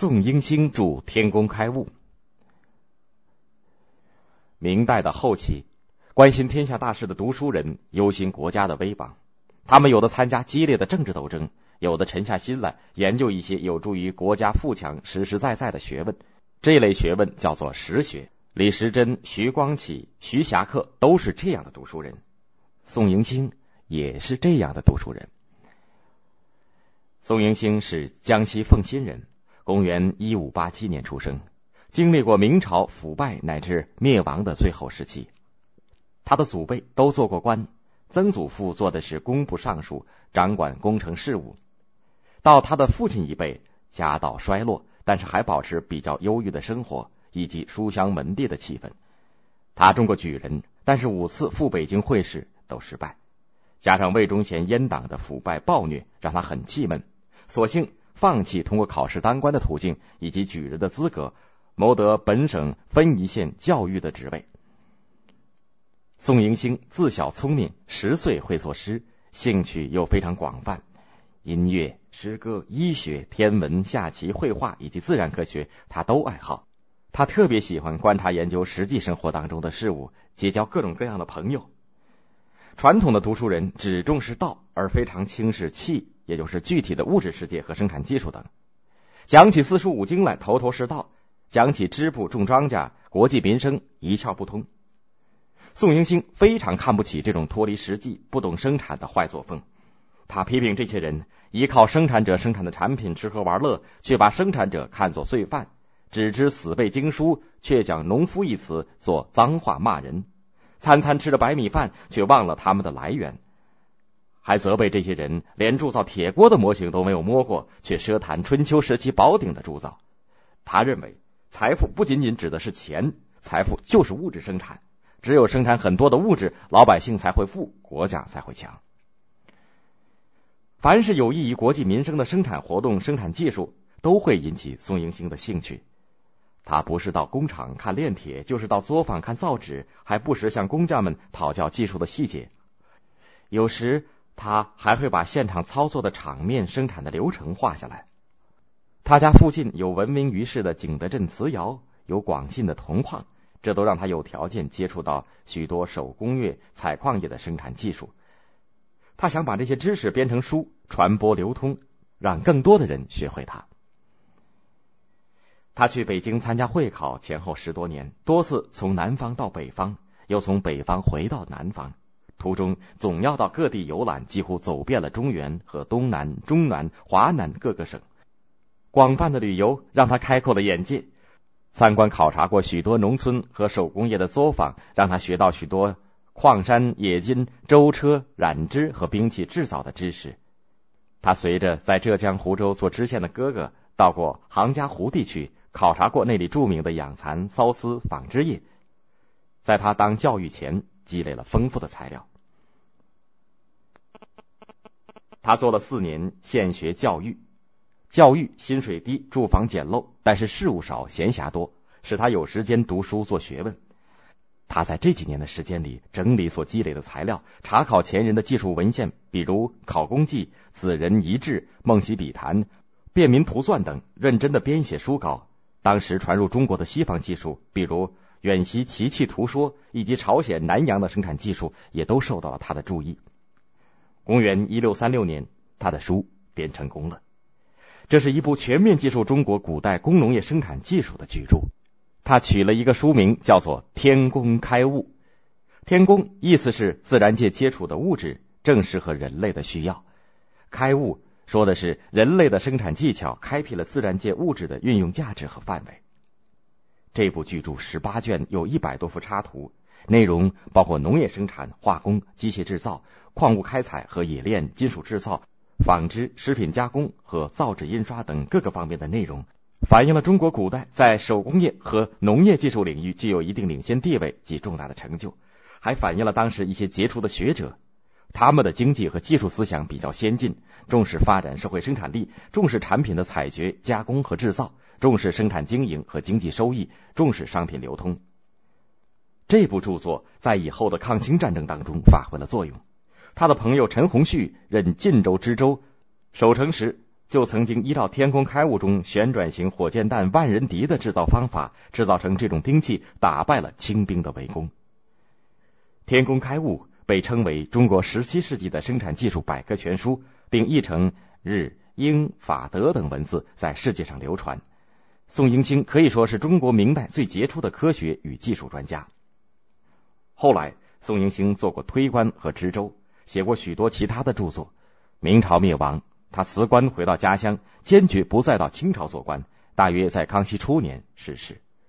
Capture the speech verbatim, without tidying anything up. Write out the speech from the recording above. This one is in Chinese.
宋英星著《天工开物》。明代的后期，关心天下大事的读书人忧心国家的危亡，他们有的参加激烈的政治斗争，有的沉下心来研究一些有助于国家富强实实在在的学问。这类学问叫做实学。李时珍、徐光启、徐霞客都是这样的读书人，宋迎星也是这样的读书人。宋迎星是江西凤新人，公元一五八七年出生，经历过明朝腐败乃至灭亡的最后时期。他的祖辈都做过官，曾祖父做的是工部尚书，掌管工程事务。到他的父亲一辈，家道衰落，但是还保持比较优裕的生活以及书香门第的气氛。他中过举人，但是五次赴北京会试都失败，加上魏忠贤阉党的腐败暴虐，让他很气闷，索性放弃通过考试当官的途径以及举人的资格，谋得本省分宜县教育的职位。宋迎星自小聪明，十岁会作诗，兴趣又非常广泛，音乐、诗歌、医学、天文、下棋、绘画以及自然科学他都爱好。他特别喜欢观察研究实际生活当中的事物，结交各种各样的朋友。传统的读书人只重视道，而非常轻视气，也就是具体的物质世界和生产技术等。讲起四书五经来头头是道，讲起织布种庄稼国计民生一窍不通。宋迎星非常看不起这种脱离实际不懂生产的坏作风，他批评这些人依靠生产者生产的产品吃喝玩乐，却把生产者看作罪犯，只知死背经书，却将农夫一词做脏话骂人，餐餐吃着白米饭，却忘了他们的来源，还责备这些人连铸造铁锅的模型都没有摸过，却奢谈春秋时期宝鼎的铸造。他认为财富不仅仅指的是钱，财富就是物质生产，只有生产很多的物质，老百姓才会富，国家才会强。凡是有益于国计民生的生产活动、生产技术，都会引起宋迎星的兴趣。他不是到工厂看炼铁，就是到作坊看造纸，还不时向工匠们讨教技术的细节。有时他还会把现场操作的场面、生产的流程画下来。他家附近有闻名于世的景德镇瓷窑，有广信的铜矿，这都让他有条件接触到许多手工业、采矿业的生产技术。他想把这些知识编成书，传播流通，让更多的人学会它。他去北京参加会考前后十多年，多次从南方到北方，又从北方回到南方，途中总要到各地游览，几乎走遍了中原和东南、中南、华南各个省。广泛的旅游让他开阔了眼界，参观考察过许多农村和手工业的作坊，让他学到许多矿山、冶金、舟车、染织和兵器制造的知识。他随着在浙江湖州做知县的哥哥，到过杭嘉湖地区，考察过那里著名的养蚕、缫丝、纺织业。在他当教育前，积累了丰富的材料。他做了四年县学教育，教育薪水低，住房简陋，但是事务少，闲暇多，使他有时间读书做学问。他在这几年的时间里，整理所积累的材料，查考前人的技术文献，比如《考工记》、《子人遗志》、《梦溪笔谈》、《便民图纂》等，认真的编写书稿。当时传入中国的西方技术，比如远习奇器图说以及朝鲜、南洋的生产技术，也都受到了他的注意。公元一六三六年，他的书编成功了。这是一部全面记述中国古代工农业生产技术的巨著。他取了一个书名，叫做《天工开物》。天工意思是自然界接触的物质正适合人类的需要，开物说的是人类的生产技巧开辟了自然界物质的运用价值和范围。这部巨著十八卷，有一百多幅插图，内容包括农业生产、化工、机械制造、矿物开采和冶炼、金属制造、纺织、食品加工和造纸印刷等各个方面的内容，反映了中国古代在手工业和农业技术领域具有一定领先地位及重大的成就，还反映了当时一些杰出的学者，他们的经济和技术思想比较先进，重视发展社会生产力，重视产品的采掘、加工和制造，重视生产经营和经济收益，重视商品流通。这部著作在以后的抗清战争当中发挥了作用。他的朋友陈洪绪任晋州知州，守城时就曾经依照天工开物中旋转型火箭弹万人敌的制造方法，制造成这种兵器，打败了清兵的围攻。天工开物被称为中国十七世纪的生产技术百科全书，并译成日、英、法、德等文字，在世界上流传。宋英星可以说是中国明代最杰出的科学与技术专家。后来宋英星做过推官和知州，写过许多其他的著作。明朝灭亡，他辞官回到家乡，坚决不再到清朝做官，大约在康熙初年逝世。